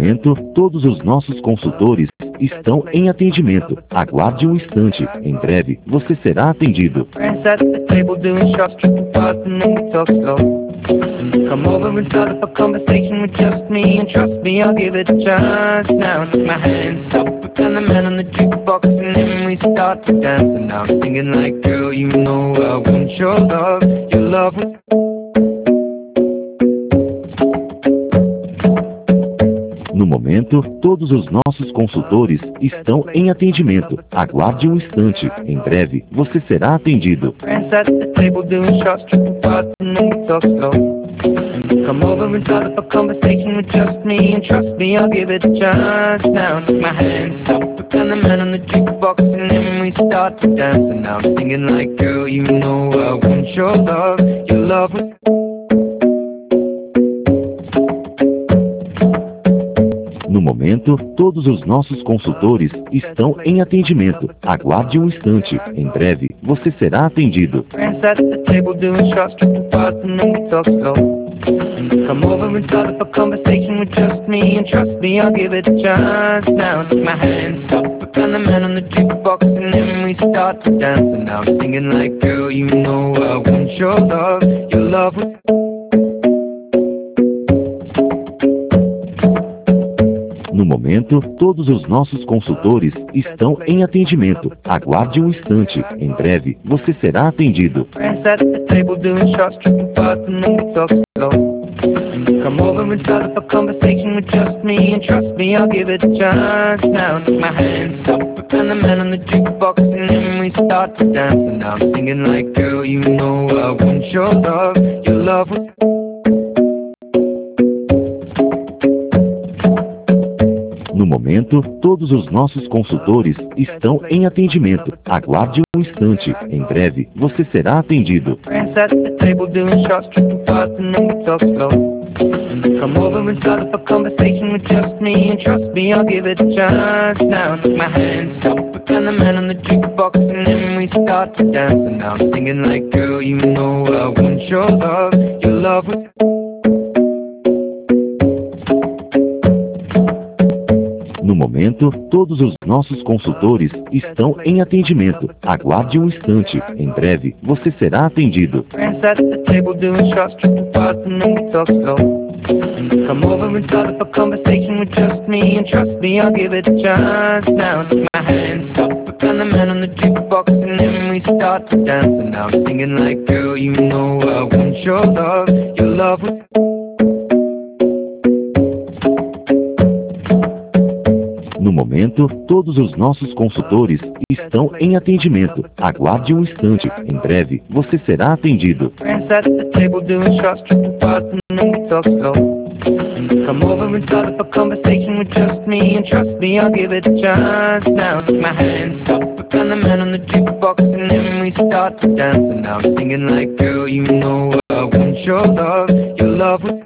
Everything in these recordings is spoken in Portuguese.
momento, todos os nossos consultores estão em atendimento. Aguarde um instante. Em breve, você será atendido. Friends at the table doing shots, tripping fast, and then we talk slow. Come over and start up a conversation with just me, and trust me, I'll give it a chance. Now take my hand, stop it, and the man on the jukebox, and then we start to dance. And now I'm singing like, girl, you know I want your love. Your love was... No momento, todos os nossos consultores estão em atendimento. Aguarde um instante. Em breve, você será atendido. Friends at the table doing shots, tripping fast, and then we talk slow. Come over and start up a conversation with just me, and trust me, I'll give it a chance. Now take my hand, stop it, and the man on the jukebox, and then we start to dance. And now I'm singing like, girl, you know I want your love. Your love was... No momento, todos os nossos consultores estão em atendimento. Aguarde um instante. Em breve, você será atendido. Friends at the table doing shots, tripping fast, and then we talk slow. Come over and start up a conversation with just me, and trust me, I'll give it a chance. Now take my hand, stop it, and the man on the jukebox, and then we start to dance. And now I'm singing like, girl, you know I want your love. Your love was... No momento, todos os nossos consultores estão em atendimento. Aguarde um instante. Em breve, você será atendido. Friends at the table doing shots, tripping fast, and then we talk slow. Come over and start up a conversation with just me, and trust me, I'll give it a chance. Now take my hand, stop it, and the man on the jukebox, and then we start to dance. And now I'm singing like, girl, you know I want your love. Your love was... No momento, todos os nossos consultores estão em atendimento. Aguarde um instante. Em breve, você será atendido. Friends at the table doing shots, tripping fast, and then we talk slow. Come over and start up a conversation with just me, and trust me, I'll give it a chance. Now take my hand, stop it, and the man on the jukebox, and then we start to dance. And now I'm singing like, girl, you know I want your love. Your love was... No momento, todos os nossos consultores estão em atendimento. Aguarde um instante. Em breve, você será atendido. Friends at the table doing shots, tripping fast, and then we talk slow. Come over and start up a conversation with just me, and trust me, I'll give it a chance. Now take my hand, stop it, and the man on the jukebox, and then we start to dance. And now I'm singing like, girl, you know I want your love. Your love was... No momento, todos os nossos consultores estão em atendimento. Aguarde um instante. Em breve, você será atendido. Friends at the table doing shots, tripping fast, and then we talk slow. Come over and start up a conversation with just me, and trust me, I'll give it a chance. Now take my hand, stop it, and the man on the jukebox, and then we start to dance. And now I'm singing like, girl, you know I want your love. Your love was...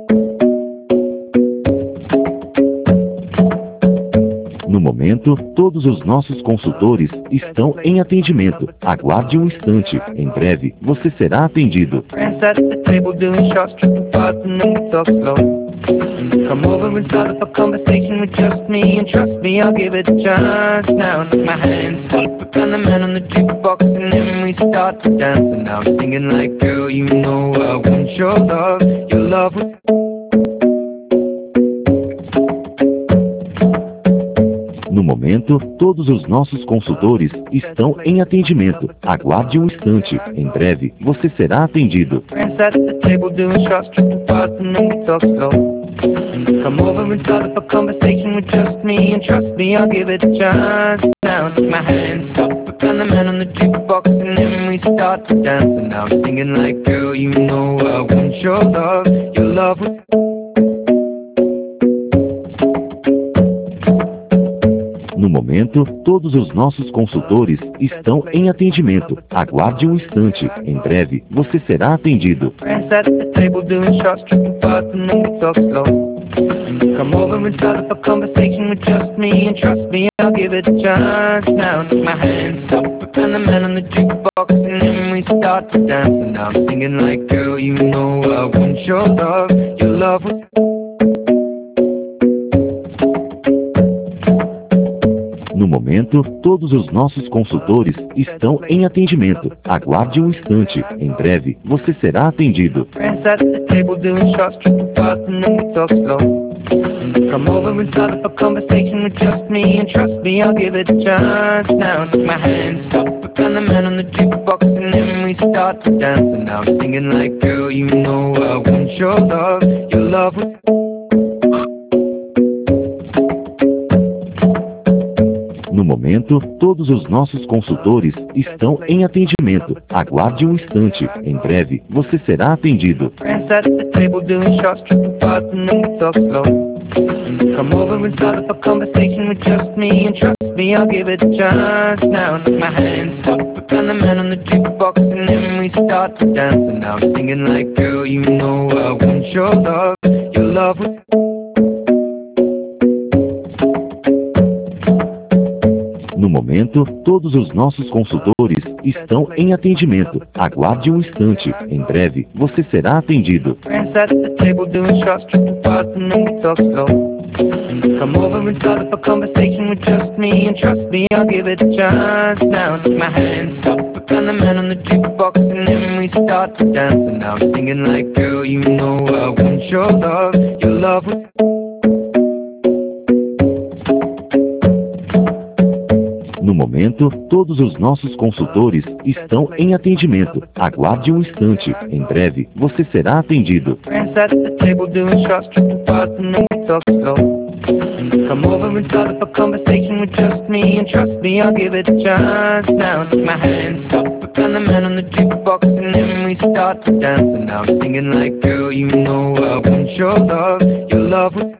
No momento, todos os nossos consultores estão em atendimento. Aguarde um instante. Em breve, você será atendido. Friends at the table doing shots, tripping fast, and then we talk slow. Come over and start up a conversation with just me, and trust me, I'll give it a chance. Now take my hand, stop it, and the man on the jukebox, and then we start to dance. And now I'm singing like, girl, you know I want your love. Your love was... No momento, todos os nossos consultores estão em atendimento. Aguarde um instante. Em breve, você será atendido. Friends at the table doing shots, tripping fast, and then we talk slow. Come over and start up a conversation with just me, and trust me, I'll give it a chance. Now take my hand, stop it, and the man on the jukebox, and then we start to dance. And now I'm singing like, girl, you know I want your love. Your love was... No momento, todos os nossos consultores estão em atendimento. Aguarde um instante. Em breve, você será atendido. Friends at the table doing shots, tripping fast, and then we talk slow. Come over and start up a conversation with just me, and trust me, I'll give it a chance. Now take my hand, stop it, and the man on the jukebox, and then we start to dance. And now I'm singing like, girl, you know I want your love. Your love was... momento, todos os nossos consultores estão em atendimento. Aguarde um instante. Em breve, você será atendido. Friends at the table doing shots, tripping fast, and then we talk slow. Come over and start up a conversation with just me, and trust me, I'll give it a chance. Now take my hand, stop, and the man on the jukebox, and then we start to dance. And I'm singing like, girl, you know I want your love. Your love was... No momento, todos os nossos consultores estão em atendimento. Aguarde um instante. Em breve, você será atendido. Friends at the table doing shots, tripping fast, and then we talk slow. Come over and start up a conversation with just me, and trust me, I'll give it a chance. Now take my hand, stop, and the man on the jukebox, and then we start to dance. And I'm singing like, girl, you know I want your love. Your love was... No momento, todos os nossos consultores estão em atendimento. Aguarde um instante. Em breve, você será atendido. Friends at the table doing shots, tripping fast, and then we talk slow. Come over and start up a conversation with just me, and trust me, I'll give it a chance. Now take my hand, stop, and the man on the jukebox, and then we start to dance. And I'm singing like, girl, you know I want your love. Your love was... No momento, todos os nossos consultores estão em atendimento. Aguarde um instante. Em breve, você será atendido. Friends at the table doing shots, tripping fast, and then we talk slow. Come over and start up a conversation with just me, and trust me, I'll give it a chance. Now take my hand, stop, and the man on the jukebox, and then we start to dance. And I'm singing like, girl, you know I want your love. Your love was...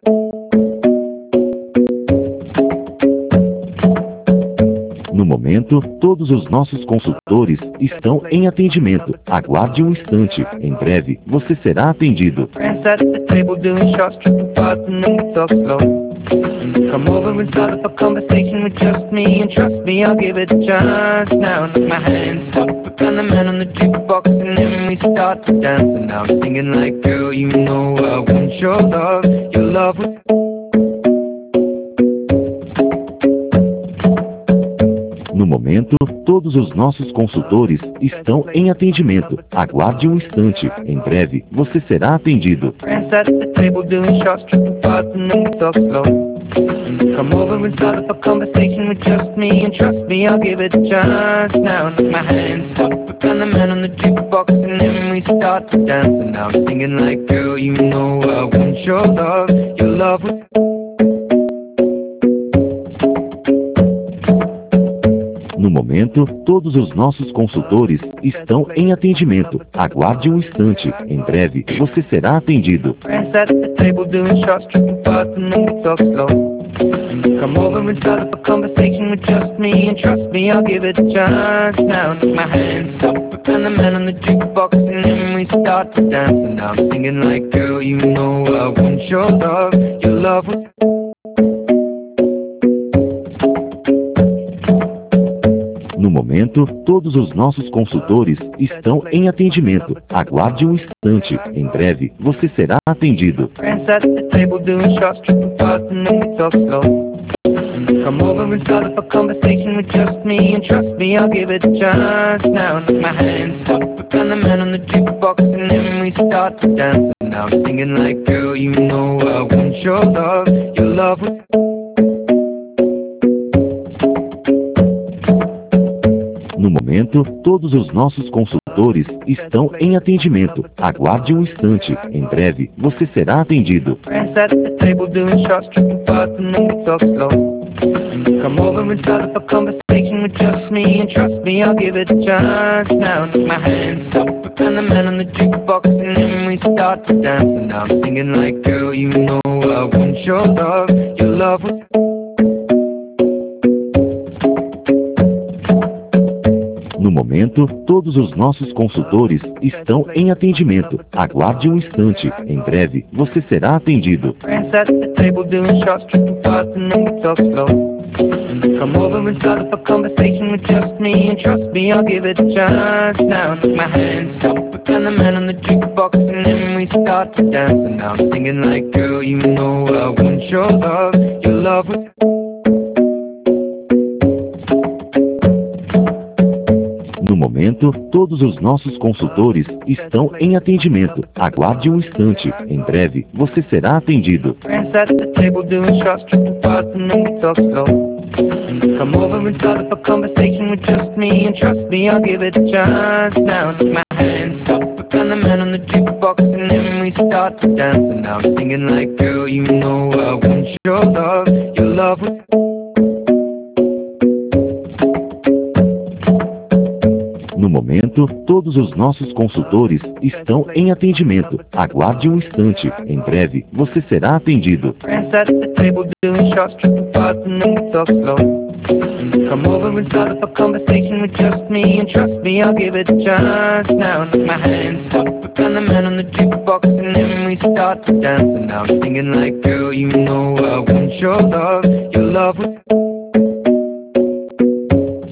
No momento, todos os nossos consultores estão em atendimento. Aguarde um instante. Em breve, você será atendido. Friends at the table doing shots, tripping fast, and then we talk slow. Come over and start up a conversation with just me, and trust me, I'll give it a chance. Now take my hand, stop, and the man on the jukebox, and then we start to dance. And I'm singing like, girl, you know I want your love. Your love was... No momento, todos os nossos consultores estão em atendimento. Aguarde um instante. Em breve, você será atendido. Friends at the table doing shots, tripping fast, and then we talk slow. Come over and start up a conversation with just me, and trust me, I'll give it a chance. Now take my hand, stop, and the man on the jukebox, and then we start to dance. And I'm singing like, girl, you know I want your love. Your love was... No momento, todos os nossos consultores estão em atendimento. Aguarde um instante. Em breve, você será atendido. Friends at the table doing shots, tripping fast, and then we talk slow. Come over and start up a conversation with just me, and trust me, I'll give it a chance. Now take my hand, stop, and the man on the jukebox, and then we start to dance. And I'm singing like, girl, you know I want your love. Your love was... No momento, todos os nossos consultores estão em atendimento. Aguarde um instante. Em breve, você será atendido. Friends at the table doing shots, tripping fast, and then we talk slow. Come over and start up a conversation with just me, and trust me, I'll give it a chance. Now take my hand, stop, and the man on the jukebox, and then we start to dance. And I'm singing like, girl, you know I want your love. Your love was... No momento, todos os nossos consultores estão em atendimento. Aguarde um instante. Em breve, você será atendido. Friends at the table doing shots, tripping fast, and then we talk slow. Come over and start up a conversation with just me, and trust me, I'll give it a chance. Now take my hand, stop, and the man on the jukebox, and then we start to dance. And I'm singing like, girl, you know I want your love. Your love was... No momento, todos os nossos consultores estão em atendimento. Aguarde um instante. Em breve, você será atendido. Friends at the table doing shots, tripping fast, and then we talk slow. Come over and start up a conversation with just me, and trust me, I'll give it a chance. Now take my hand, stop, and the man on the jukebox, and then we start to dance. And I'm singing like, girl, you know I want your love. Your love was... momento, todos os nossos consultores estão em atendimento. Aguarde um instante. Em breve, você será atendido. Friends at the table doing shots, tripping fast, and then we talk slow. And you come over and start up a conversation with just me, and trust me, I'll give it a chance. Now take my hand, stop it, and the man on the jukebox, and then we start to dance. And now I'm singing like, girl, you know I want your love. Your love was... No momento, todos os nossos consultores estão em atendimento. Aguarde um instante. Em breve, você será atendido. Friends at the table doing shots, tripping fast, and then we talk slow. And you come over and start up a conversation with just me, and trust me, I'll give it a chance. Now take my hand, stop it, and the man on the jukebox, and then we start to dance. And now I'm singing like, girl, you know I want your love. Your love was...